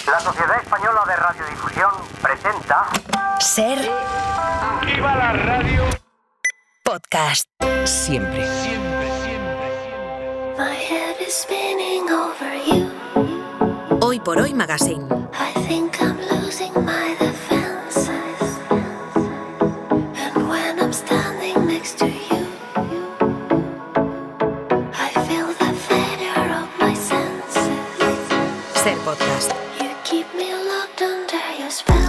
La Sociedad Española de Radiodifusión presenta... Ser... ¡Viva la radio! Podcast. Siempre. My head is spinning over you. Hoy por Hoy Magazine. I think I'm losing my defenses. And when I'm standing next to you, I feel the failure of my senses. Ser Podcast. You keep me locked under your spell.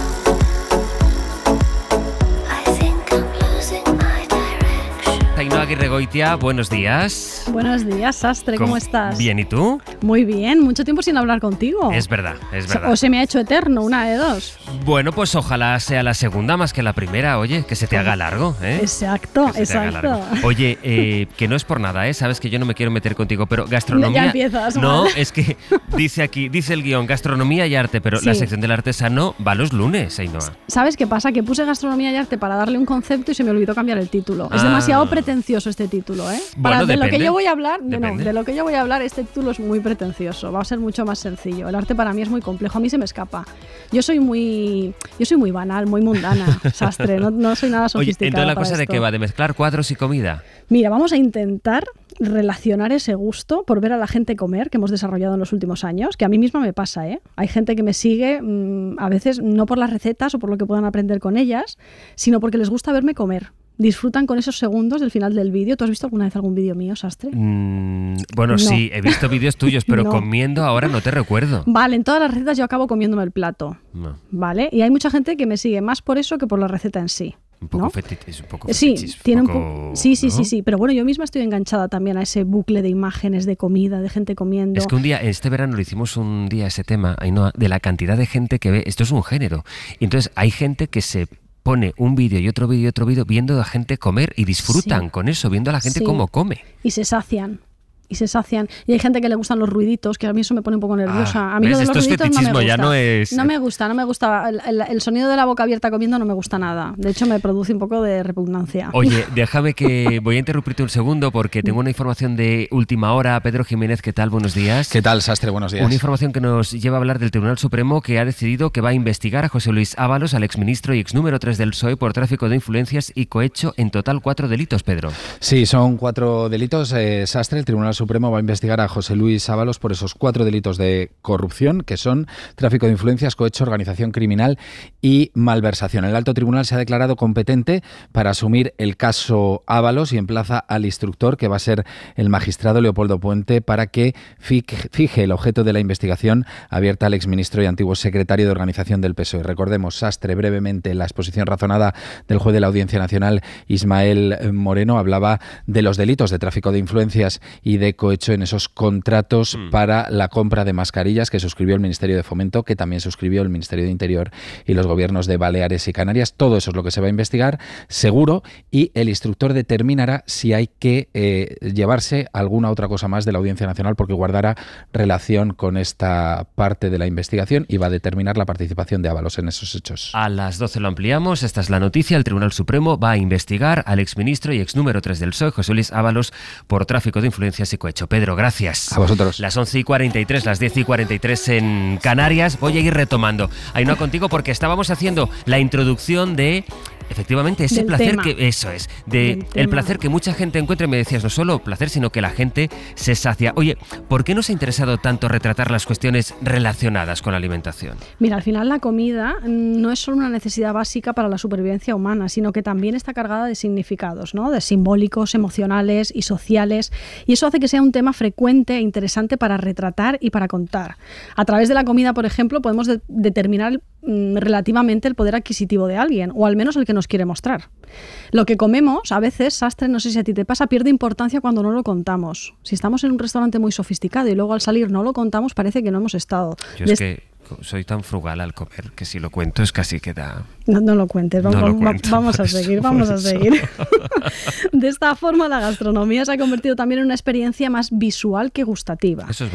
I think I'm losing my direction. Ainhoa Aguirregoitia, buenos días. Buenos días, Sastre, ¿cómo estás? Bien, ¿y tú? Muy bien, mucho tiempo sin hablar contigo. Es verdad, es verdad. O se me ha hecho eterno, una de dos. Bueno, pues ojalá sea la segunda más que la primera, oye, que se te haga largo, ¿eh? Exacto, Que se te haga exacto. largo. Oye, que no es por nada, ¿eh? Sabes que yo no me quiero meter contigo, pero gastronomía... Ya empiezas, No, mal. es que dice el guión, gastronomía y arte, pero Sí. la sección del artesano va los lunes, Ainhoa. ¿Sabes qué pasa? Que puse gastronomía y arte para darle un concepto y se me olvidó cambiar el título. Es Ah. demasiado pretencioso este título, ¿eh? Bueno, de lo depende. que yo voy a hablar, Depende. de lo que yo voy a hablar, este título es muy pretencioso. Va a ser mucho más sencillo. El arte para mí es muy complejo. A mí se me escapa. Yo soy muy banal, muy mundana, Sastre. No soy nada Oye, sofisticada. entonces la para cosa de esto. qué va, de mezclar cuadros y comida. Mira, vamos a intentar relacionar ese gusto por ver a la gente comer que hemos desarrollado en los últimos años, que a mí misma me pasa, ¿eh? Hay gente que me sigue a veces no por las recetas o por lo que puedan aprender con ellas, sino porque les gusta verme comer. Disfrutan con esos segundos del final del vídeo. ¿Tú has visto alguna vez algún vídeo mío, Sastre? Bueno, No. sí, he visto vídeos tuyos, pero No. comiendo ahora no te recuerdo. Vale, en todas las recetas yo acabo comiéndome el plato, No, ¿vale? Y hay mucha gente que me sigue más por eso que por la receta en sí. un poco ¿no? es un poco Sí, fetichis, tiene poco, un poco. Sí, ¿no? pero bueno, yo misma estoy enganchada también a ese bucle de imágenes, de comida, de gente comiendo. Es que un día, este verano lo hicimos un día ese tema, Ainhoa, de la cantidad de gente que ve, esto es un género, y entonces hay gente que se pone un vídeo y otro vídeo y otro vídeo viendo a la gente comer y disfrutan Sí. con eso, viendo a la gente Sí. cómo come. Y se sacian. Y hay gente que le gustan los ruiditos, que a mí eso me pone un poco nerviosa. A mí ¿ves? lo de Esto los es ruiditos no me fetichismo, gusta. ya no es- No me gusta. El sonido de la boca abierta comiendo no me gusta nada. De hecho, me produce un poco de repugnancia. Oye, déjame que voy a interrumpirte un segundo porque tengo una información de última hora. Pedro Jiménez, ¿qué tal? Buenos días. ¿Qué tal, Sastre? Buenos días. Una información que nos lleva a hablar del Tribunal Supremo, que ha decidido que va a investigar a José Luis Ábalos, al exministro y ex número 3 del PSOE, por tráfico de influencias y cohecho, en total 4 delitos, Pedro. Sí, son 4 delitos. Sastre, el Tribunal Supremo va a investigar a José Luis Ábalos por esos 4 delitos de corrupción, que son tráfico de influencias, cohecho, organización criminal y malversación. El alto tribunal se ha declarado competente para asumir el caso Ábalos y emplaza al instructor, que va a ser el magistrado Leopoldo Puente, para que fije el objeto de la investigación abierta al exministro y antiguo secretario de Organización del PSOE. Recordemos, Sastre, brevemente, la exposición razonada del juez de la Audiencia Nacional, Ismael Moreno, hablaba de los delitos de tráfico de influencias y de cohecho en esos contratos para la compra de mascarillas que suscribió el Ministerio de Fomento, que también suscribió el Ministerio de Interior y los gobiernos de Baleares y Canarias. Todo eso es lo que se va a investigar, seguro, y el instructor determinará si hay que llevarse alguna otra cosa más de la Audiencia Nacional, porque guardará relación con esta parte de la investigación y va a determinar la participación de Ábalos en esos hechos. A las 12 lo ampliamos. Esta es la noticia. El Tribunal Supremo va a investigar al exministro y ex número 3 del PSOE, José Luis Ábalos, por tráfico de influencias y cohecho. Pedro, gracias. A vosotros. Las 11:43, las 10:43 en Canarias. Voy a ir retomando, Ainhoa, contigo, porque estábamos haciendo la introducción de... Efectivamente, ese Del placer tema. que... Eso es, de Del el tema. placer que mucha gente encuentra, y me decías, no solo placer, sino que la gente se sacia. Oye, ¿por qué nos ha interesado tanto retratar las cuestiones relacionadas con la alimentación? Mira, al final la comida no es solo una necesidad básica para la supervivencia humana, sino que también está cargada de significados, ¿no? De simbólicos, emocionales y sociales. Y eso hace que sea un tema frecuente e interesante para retratar y para contar. A través de la comida, por ejemplo, podemos determinar relativamente el poder adquisitivo de alguien, o al menos el que nos quiere mostrar. Lo que comemos, a veces, Sastre, no sé si a ti te pasa, pierde importancia cuando no lo contamos. Si estamos en un restaurante muy sofisticado y luego al salir no lo contamos, parece que no hemos estado. Yo es que soy tan frugal al comer que si lo cuento es casi que da... No lo cuentes, No lo cuento, vamos por a eso, seguir, por vamos a eso. seguir. De esta forma, la gastronomía se ha convertido también en una experiencia más visual que gustativa. Eso es verdad.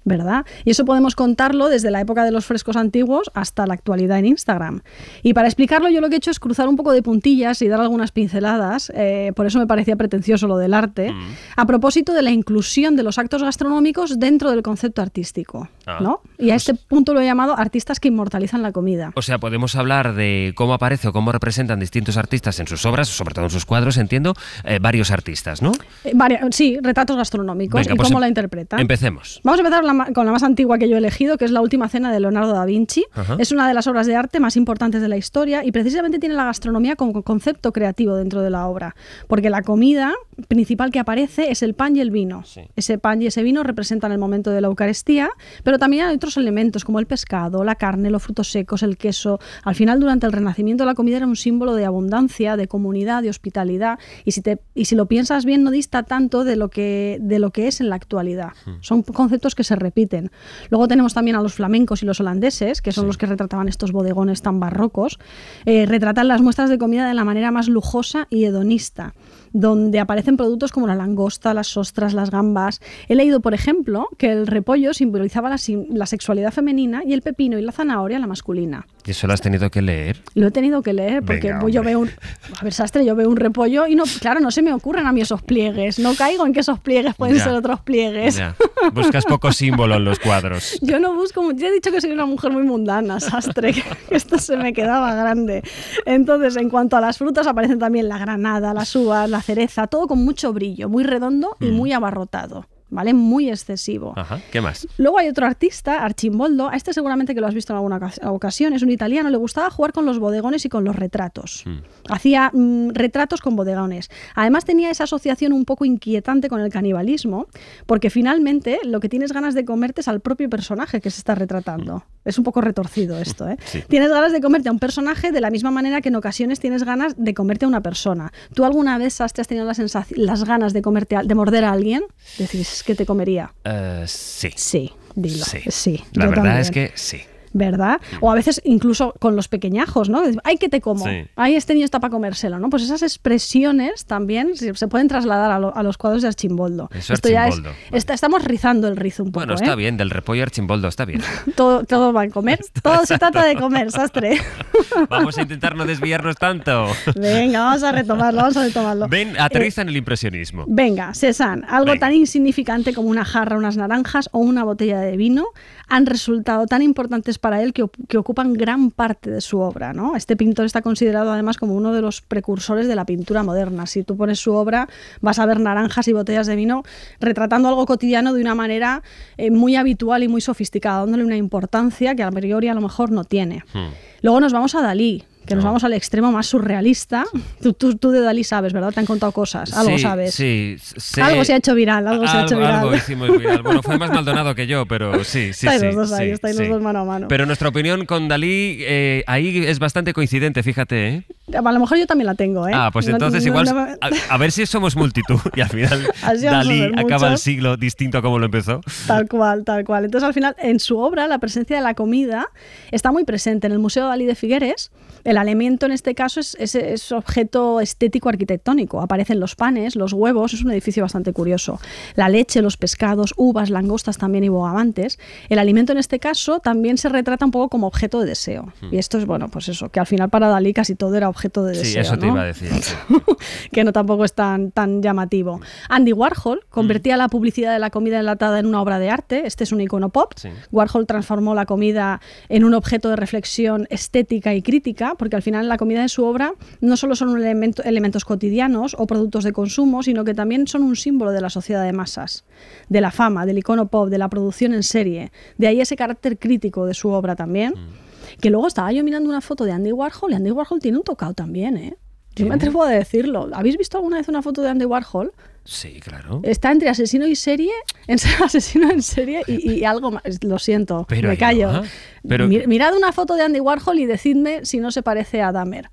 ¿verdad? Y eso podemos contarlo desde la época de los frescos antiguos hasta la actualidad en Instagram. Y para explicarlo yo lo que he hecho es cruzar un poco de puntillas y dar algunas pinceladas, por eso me parecía pretencioso lo del arte, a propósito de la inclusión de los actos gastronómicos dentro del concepto artístico, ¿no? Y a este punto lo he llamado artistas que inmortalizan la comida. O sea, podemos hablar de cómo aparece o cómo representan distintos artistas en sus obras, sobre todo en sus cuadros, entiendo, varios artistas, ¿no? Sí, retratos gastronómicos. Venga, y pues cómo la interpretan. Empecemos. Vamos a empezar con la más antigua que yo he elegido, que es La Última Cena de Leonardo da Vinci. Ajá. Es una de las obras de arte más importantes de la historia y precisamente tiene la gastronomía como concepto creativo dentro de la obra, porque la comida principal que aparece es el pan y el vino. Sí. Ese pan y ese vino representan el momento de la Eucaristía, pero también hay otros elementos como el pescado, la carne, los frutos secos, el queso. Al final, durante el Renacimiento, la comida era un símbolo de abundancia, de comunidad, de hospitalidad, y si lo piensas bien, no dista tanto de lo que es en la actualidad. Son conceptos que se repiten. Luego tenemos también a los flamencos y los holandeses, que son los que retrataban estos bodegones tan barrocos. Retratan las muestras de comida de la manera más lujosa y hedonista, donde aparecen productos como la langosta, las ostras, las gambas. He leído, por ejemplo, que el repollo simbolizaba la sexualidad femenina y el pepino y la zanahoria la masculina. ¿Y eso lo has tenido que leer? Lo he tenido que leer porque Venga, yo veo Sastre, yo veo un repollo y no se me ocurren a mí esos pliegues. No caigo en que esos pliegues pueden ser otros pliegues. Ya. Buscas poco símbolo en los cuadros. Yo no busco, yo he dicho que soy una mujer muy mundana, Sastre, que esto se me quedaba grande. Entonces, en cuanto a las frutas, aparecen también la granada, las uvas, la cereza, todo con mucho brillo, muy redondo y muy abarrotado. ¿Vale? Muy excesivo. Ajá. ¿Qué más? Luego hay otro artista, Arcimboldo, a este seguramente que lo has visto en alguna ocasión, es un italiano, le gustaba jugar con los bodegones y con los retratos. Hacía retratos con bodegones. Además tenía esa asociación un poco inquietante con el canibalismo, porque finalmente lo que tienes ganas de comerte es al propio personaje que se está retratando. Es un poco retorcido esto, ¿eh? Sí. Tienes ganas de comerte a un personaje de la misma manera que en ocasiones tienes ganas de comerte a una persona. ¿Tú alguna vez has tenido las ganas de morder a alguien? Decís, ¿que te comería? Sí. Sí, dilo. Sí. La verdad también. es que sí. ¿Verdad? O a veces incluso con los pequeñajos, ¿no? ¡Ay, que te como! Sí. ¡Ay, este niño está para comérselo! ¿no? Pues esas expresiones también se pueden trasladar a los cuadros de Arcimboldo. Eso, Esto Arcimboldo. Ya es, estamos rizando el rizo un poco. Bueno, está bien, del repollo Arcimboldo, está bien. Todo va a comer. Todo se trata de comer, Sastre. Vamos a intentar no desviarnos tanto. Venga, vamos a retomarlo. Ven, aterriza en el impresionismo. Venga, Cézanne, algo tan insignificante como una jarra, unas naranjas o una botella de vino han resultado tan importantes para él que ocupan gran parte de su obra, ¿no? Este pintor está considerado además como uno de los precursores de la pintura moderna. Si tú pones su obra, vas a ver naranjas y botellas de vino retratando algo cotidiano de una manera muy habitual y muy sofisticada, dándole una importancia que a priori a lo mejor no tiene. Luego nos vamos a Dalí, que nos vamos al extremo más surrealista. Tú de Dalí sabes, ¿verdad? Te han contado cosas, algo sabes. Sí, algo se ha hecho viral, algo hicimos viral. Bueno, fue más Maldonado que yo, pero sí. Estáis los dos ahí, estáis los dos mano a mano. Pero nuestra opinión con Dalí ahí es bastante coincidente, fíjate, ¿eh? A lo mejor yo también la tengo, ¿eh? Pues entonces igual a ver si somos multitud y al final Dalí acaba el siglo distinto a como lo empezó. Tal cual. Entonces al final en su obra la presencia de la comida está muy presente. En el Museo Dalí de Figueres el alimento en este caso es objeto estético arquitectónico. Aparecen los panes, los huevos, es un edificio bastante curioso. La leche, los pescados, uvas, langostas también y bogavantes. El alimento en este caso también se retrata un poco como objeto de deseo. Y esto es, bueno, pues eso, que al final para Dalí casi todo era objeto de deseo. Sí, eso te iba a decir. Sí. Que no tampoco es tan llamativo. Andy Warhol convertía la publicidad de la comida enlatada en una obra de arte. Este es un icono pop. Sí. Warhol transformó la comida en un objeto de reflexión estética y crítica, porque al final la comida de su obra no solo son elementos cotidianos o productos de consumo, sino que también son un símbolo de la sociedad de masas, de la fama, del icono pop, de la producción en serie. De ahí ese carácter crítico de su obra también. Que luego estaba yo mirando una foto de Andy Warhol y Andy Warhol tiene un tocado también, ¿eh? Yo me atrevo a decirlo. ¿Habéis visto alguna vez una foto de Andy Warhol? Sí, claro. Está entre asesino y serie, asesino en serie y algo más. Lo siento, pero me callo. No, pero... Mirad una foto de Andy Warhol y decidme si no se parece a Dahmer.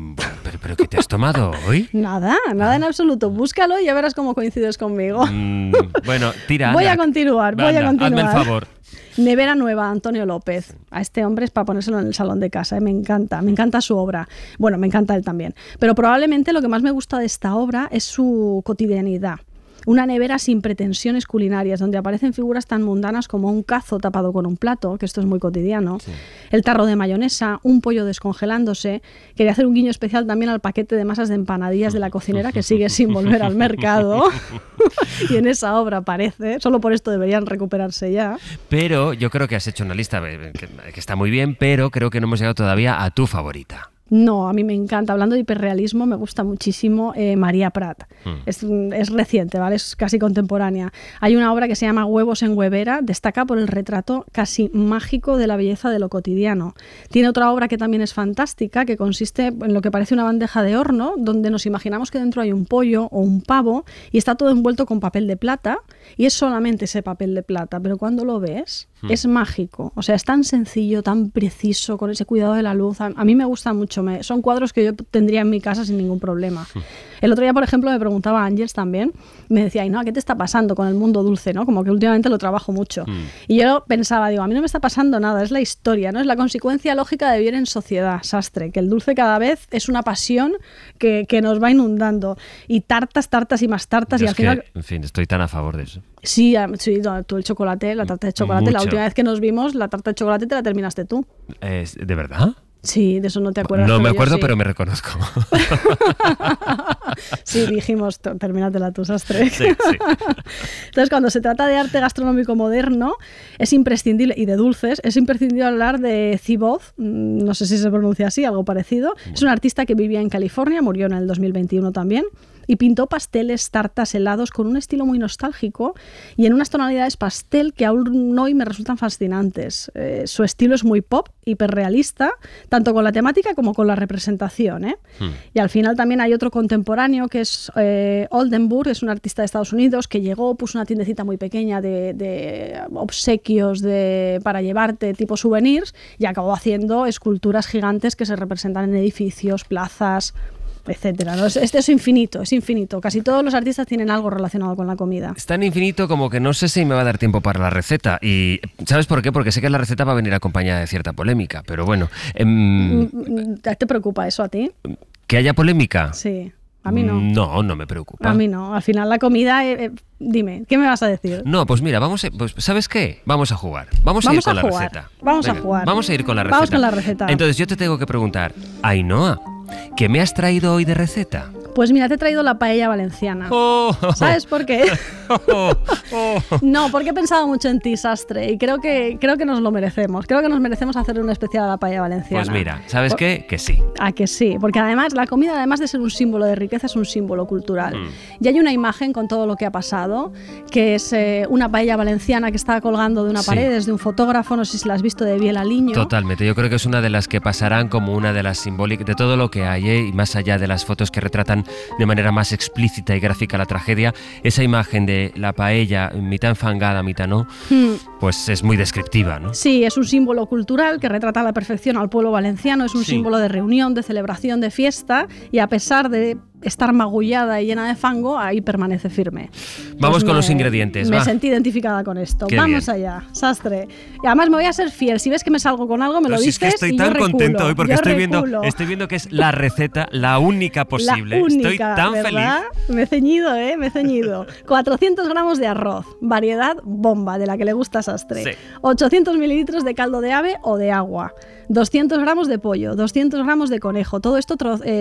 ¿Pero qué te has tomado hoy? Nada en absoluto. Búscalo y ya verás cómo coincides conmigo. Bueno, tira. Voy a continuar. Hazme el favor. Nevera Nueva, Antonio López. A este hombre es para ponérselo en el salón de casa. Me encanta su obra. Bueno, me encanta él también. Pero probablemente lo que más me gusta de esta obra es su cotidianidad. Una nevera sin pretensiones culinarias, donde aparecen figuras tan mundanas como un cazo tapado con un plato, que esto es muy cotidiano, sí. El tarro de mayonesa, un pollo descongelándose. Quería hacer un guiño especial también al paquete de masas de empanadillas de la cocinera, que sigue sin volver al mercado. Y en esa obra aparece, solo por esto deberían recuperarse ya. Pero yo creo que has hecho una lista que está muy bien, pero creo que no hemos llegado todavía a tu favorita. No, a mí me encanta. Hablando de hiperrealismo, me gusta muchísimo María Prat. Es reciente, ¿vale? Es casi contemporánea. Hay una obra que se llama Huevos en huevera, destaca por el retrato casi mágico de la belleza de lo cotidiano. Tiene otra obra que también es fantástica, que consiste en lo que parece una bandeja de horno, donde nos imaginamos que dentro hay un pollo o un pavo y está todo envuelto con papel de plata, y es solamente ese papel de plata, pero cuando lo ves es mágico. O sea, es tan sencillo, tan preciso, con ese cuidado de la luz. A mí me gusta mucho. Son cuadros que yo tendría en mi casa sin ningún problema. El otro día, por ejemplo, me preguntaba Ángeles también, me decía, no, ¿qué te está pasando con el mundo dulce? ¿No? Como que últimamente lo trabajo mucho. Y yo pensaba, digo, a mí no me está pasando nada, es la historia, ¿no? Es la consecuencia lógica de vivir en sociedad, Sastre, que el dulce cada vez es una pasión que nos va inundando. Y tartas y más tartas. Yo y al final... en fin, estoy tan a favor de eso. Sí, tú el chocolate, la tarta de chocolate, Mucho. La última vez que nos vimos, la tarta de chocolate te la terminaste tú. ¿De verdad? Sí, de eso no te acuerdas. No me acuerdo, sí. Pero me reconozco. Sí, dijimos, termínatela tú, Sastre. Sí. Entonces, cuando se trata de arte gastronómico moderno, es imprescindible, y de dulces, es imprescindible hablar de Thibaut, no sé si se pronuncia así, algo parecido. Es un artista que vivía en California, murió en el 2021 también, y pintó pasteles, tartas, helados con un estilo muy nostálgico y en unas tonalidades pastel que aún hoy me resultan fascinantes. Su estilo es muy pop, hiperrealista, tanto con la temática como con la representación, ¿eh? Y al final también hay otro contemporáneo que es Oldenburg, es un artista de Estados Unidos que llegó, puso una tiendecita muy pequeña de obsequios para llevarte tipo souvenirs y acabó haciendo esculturas gigantes que se representan en edificios, plazas, etcétera, ¿no? Es infinito, es infinito. Casi todos los artistas tienen algo relacionado con la comida. Es tan infinito como que no sé si me va a dar tiempo para la receta. Y ¿sabes por qué? Porque sé que la receta va a venir acompañada de cierta polémica, pero bueno. ¿Te preocupa eso a ti? ¿Que haya polémica? Sí. A mí no. No me preocupa. A mí no. Al final la comida... dime, ¿qué me vas a decir? No, pues mira, ¿sabes qué? Vamos a jugar. Vamos a ir con la receta. Vamos a jugar. Vamos a ir con la receta. Vamos con la receta. Entonces yo te tengo que preguntar, Ainhoa, ¿qué me has traído hoy de receta? Pues mira, te he traído la paella valenciana. ¿Sabes por qué? No, porque he pensado mucho en ti, Sastre, y creo que nos lo merecemos. Creo que nos merecemos hacer un especial a la paella valenciana. Pues mira, ¿sabes qué? Que sí. Ah, que sí, porque además la comida, además de ser un símbolo de riqueza, es un símbolo cultural. Y hay una imagen con todo lo que ha pasado, que es una paella valenciana que está colgando de una pared desde un fotógrafo, no sé si la has visto, de Biel Aliño. Totalmente, yo creo que es una de las que pasarán como una de las simbólicas de todo lo que hay, y más allá de las fotos que retratan de manera más explícita y gráfica la tragedia, esa imagen de la paella mitad enfangada, mitad no, pues es muy descriptiva, ¿no? Sí, es un símbolo cultural que retrata a la perfección al pueblo valenciano, es un símbolo de reunión, de celebración, de fiesta, y a pesar de estar magullada y llena de fango, ahí permanece firme. Vamos con los ingredientes. Me sentí identificada con esto. Qué Vamos bien. Allá, Sastre. Y además me voy a ser fiel. Si ves que me salgo con algo, me lo dices. Es que estoy tan contento hoy porque estoy viendo que es la receta, la única posible. La única, estoy tan ¿verdad? feliz. Me he ceñido, me he ceñido. 400 gramos de arroz, variedad bomba, de la que le gusta a Sastre. Sí. 800 mililitros de caldo de ave o de agua. 200 gramos de pollo, 200 gramos de conejo, todo esto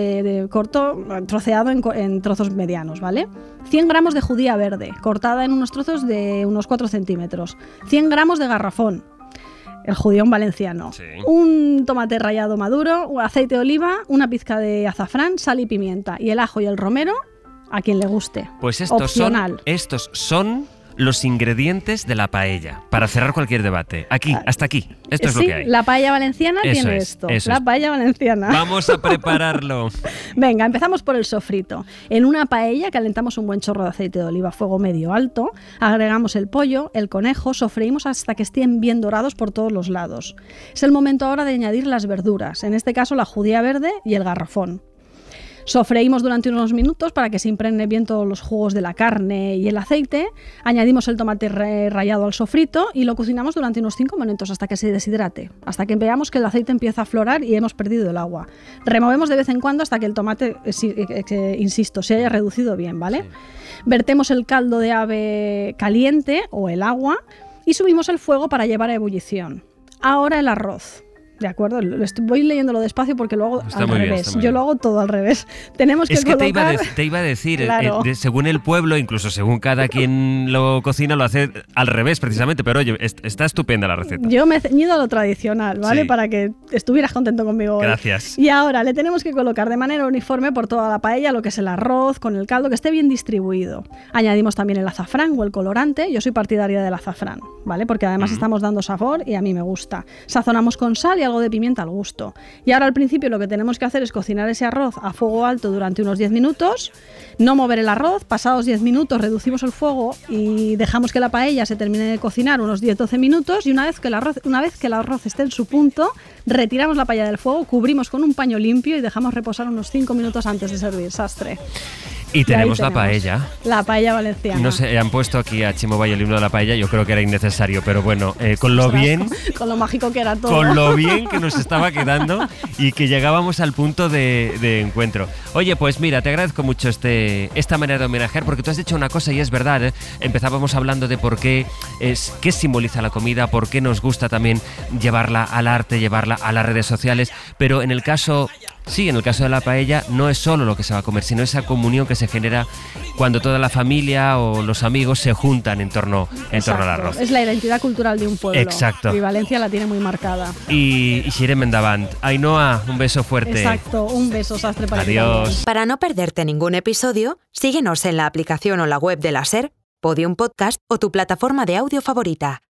troceado en trozos medianos, ¿vale? 100 gramos de judía verde, cortada en unos trozos de unos 4 centímetros. 100 gramos de garrafón, el judión valenciano. Sí. Un tomate rallado maduro, aceite de oliva, una pizca de azafrán, sal y pimienta. Y el ajo y el romero, a quien le guste. Pues opcional. Estos son los ingredientes de la paella, para cerrar cualquier debate. Aquí, hasta aquí. Esto es lo que hay. La paella valenciana tiene esto. La paella valenciana. Vamos a prepararlo. Venga, empezamos por el sofrito. En una paella calentamos un buen chorro de aceite de oliva a fuego medio alto, agregamos el pollo, el conejo, sofreímos hasta que estén bien dorados por todos los lados. Es el momento ahora de añadir las verduras, en este caso la judía verde y el garrafón. Sofreímos durante unos minutos para que se impregne bien todos los jugos de la carne y el aceite. Añadimos el tomate rallado al sofrito y lo cocinamos durante unos 5 minutos hasta que se deshidrate, hasta que veamos que el aceite empieza a aflorar y hemos perdido el agua. Removemos de vez en cuando hasta que el tomate, insisto, se haya reducido bien, ¿vale? Sí. Vertemos el caldo de ave caliente o el agua y subimos el fuego para llevar a ebullición. Ahora el arroz. ¿De acuerdo? Voy leyéndolo despacio porque lo hago al revés. Yo lo hago todo al revés. Tenemos que colocar... te iba a decir, claro. Según el pueblo, incluso según cada quien lo cocina, lo hace al revés precisamente, pero oye, está estupenda la receta. Yo me he ceñido a lo tradicional, ¿vale? Sí. Para que estuvieras contento conmigo hoy. Gracias. Y ahora le tenemos que colocar de manera uniforme por toda la paella lo que es el arroz con el caldo, que esté bien distribuido. Añadimos también el azafrán o el colorante. Yo soy partidaria del azafrán, ¿vale? Porque además estamos dando sabor y a mí me gusta. Sazonamos con sal y algo de pimienta al gusto. Y ahora al principio lo que tenemos que hacer es cocinar ese arroz a fuego alto durante unos 10 minutos, no mover el arroz, pasados 10 minutos reducimos el fuego y dejamos que la paella se termine de cocinar unos 10-12 minutos y una vez que el arroz esté en su punto, retiramos la paella del fuego, cubrimos con un paño limpio y dejamos reposar unos 5 minutos antes de servir, Sastre. Y tenemos la paella. La paella valenciana. No sé, han puesto aquí a Chimo Bayo el himno de la paella, yo creo que era innecesario, pero bueno, con lo bien... Con lo mágico que era todo. Con lo bien que nos estaba quedando y que llegábamos al punto de encuentro. Oye, pues mira, te agradezco mucho esta manera de homenajear, porque tú has dicho una cosa y es verdad, ¿eh? Empezábamos hablando de por qué simboliza la comida, por qué nos gusta también llevarla al arte, llevarla a las redes sociales, pero en el caso de la paella no es solo lo que se va a comer, sino esa comunión que se genera cuando toda la familia o los amigos se juntan en torno al arroz. Es la identidad cultural de un pueblo. Exacto. Y Valencia la tiene muy marcada. Y Xirem Endavant. Ainhoa, un beso fuerte. Exacto, un beso, Sastre, para ti. Adiós. Para no perderte ningún episodio, síguenos en la aplicación o la web de la SER, Podium Podcast o tu plataforma de audio favorita.